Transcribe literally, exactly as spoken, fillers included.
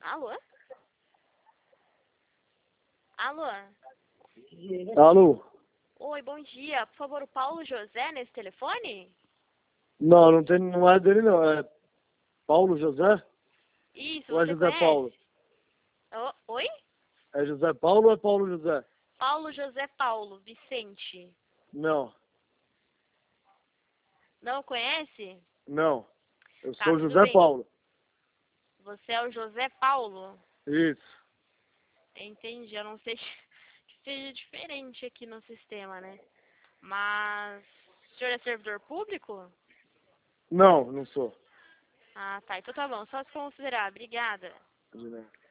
Alô? Alô? Alô? Oi, bom dia. Por favor, o Paulo José nesse telefone? Não, não, tem, não é dele não, é Paulo José? Isso, Ou é você José conhece? Paulo? O- Oi? É José Paulo ou é Paulo José? Paulo José Paulo, Vicente. Não, Não conhece? não. Eu Tá, sou tudo José bem. Paulo. Você é o José Paulo? Isso. Entendi, eu não sei que seja diferente aqui no sistema, né? Mas o senhor é servidor público? Não, não sou. Ah, tá. Então tá bom, só se considerar. Obrigada. De nada.